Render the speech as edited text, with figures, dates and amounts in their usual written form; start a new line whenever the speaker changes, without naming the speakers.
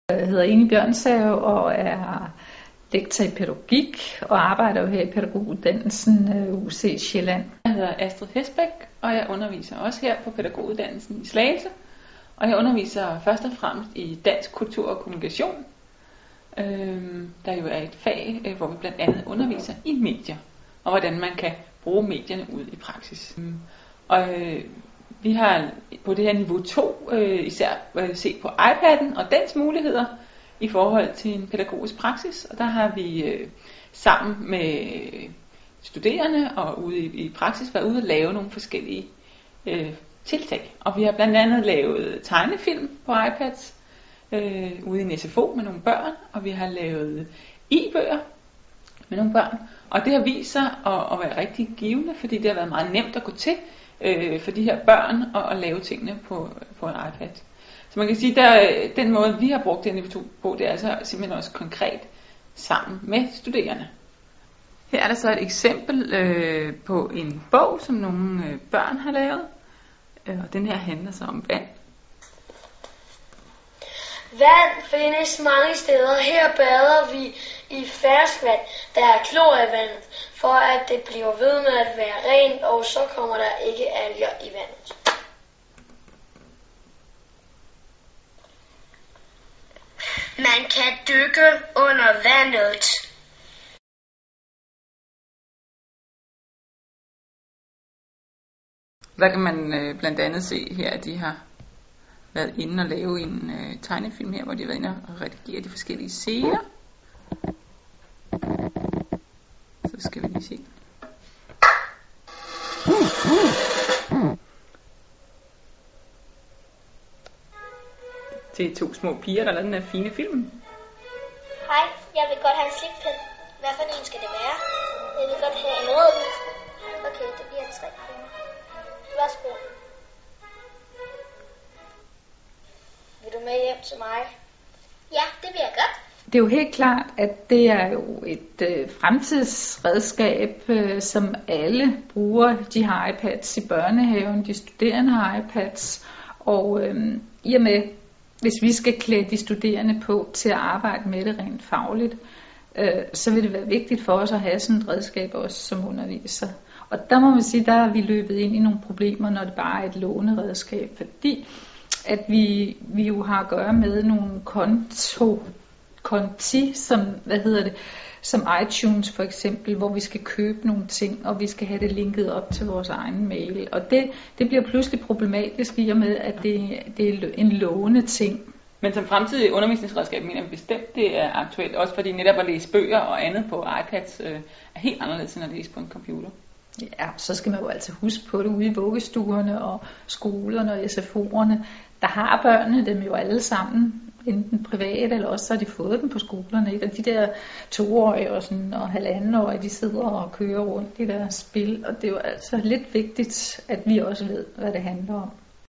Jeg hedder Inge Bjørnshave og er lektor i pædagogik og arbejder jo her i pædagoguddannelsen UC Sjælland.
Jeg hedder Astrid Hesbæk, og jeg underviser også her på pædagoguddannelsen i Slagelse. Og jeg underviser først og fremmest i dansk kultur og kommunikation, der jo er et fag, hvor vi blandt andet underviser i medier, og hvordan man kan bruge medierne ud i praksis. Og vi har på det her niveau 2 især set på iPad'en og dens muligheder i forhold til en pædagogisk praksis. Og der har vi sammen med studerende og ude i praksis været ude at lave nogle forskellige tiltag. Og vi har blandt andet lavet tegnefilm på iPads ude i en SFO med nogle børn, og vi har lavet e-bøger med nogle børn. Og det har vist sig at være rigtig givende, fordi det har været meget nemt at gå til for de her børn at lave tingene på en iPad. Så man kan sige, at den måde, vi har brugt det niveau på, det er altså simpelthen også konkret sammen med studerende. Her er der så et eksempel på en bog, som nogle børn har lavet. Og den her handler så om vand.
Vand findes mange steder. Her bader vi i ferskvand, der er klor i vandet, for at det bliver ved med at være rent, og så kommer der ikke alger i vandet. Man kan dykke under vandet.
Der kan man blandt andet se her, at de har været inde og lave en tegnefilm her, hvor de har været inde og redigere de forskellige scener. Så skal vi lige se. Det er 2 små piger, der lavede den her fine film.
Hej, jeg vil godt have en slikpind. Hvad for en skal det være? Jeg vil godt have en rød. Okay, det bliver 3 kroner. Værsgo. Vil du med hjem til mig? Ja, det vil jeg godt.
Det er jo helt klart, at det er jo et fremtidsredskab, som alle bruger. De har iPads i børnehaven, de studerende har iPads, og i og med, hvis vi skal klæde de studerende på til at arbejde med det rent fagligt, så vil det være vigtigt for os at have sådan et redskab også som underviser. Og der må man sige, der er vi løbet ind i nogle problemer, når det bare er et låneredskab, fordi at vi jo har at gøre med nogle konti, som iTunes for eksempel, hvor vi skal købe nogle ting, og vi skal have det linket op til vores egen mail. Og det bliver pludselig problematisk i og med, at det er en låne ting.
Men som fremtidig undervisningsredskab mener vi bestemt, det er aktuelt, også fordi netop at læse bøger og andet på iPads er helt anderledes end at læse på en computer.
Ja, så skal man jo altid huske på det ude i vuggestuerne og skolerne og SFO'erne. Der har børnene dem jo alle sammen, enten privat eller også så har de fået dem på skolerne. Ikke? Og de der 2-årige og 1,5-årige, de sidder og kører rundt i deres spil. Og det er jo altså lidt vigtigt, at vi også ved, hvad det handler om.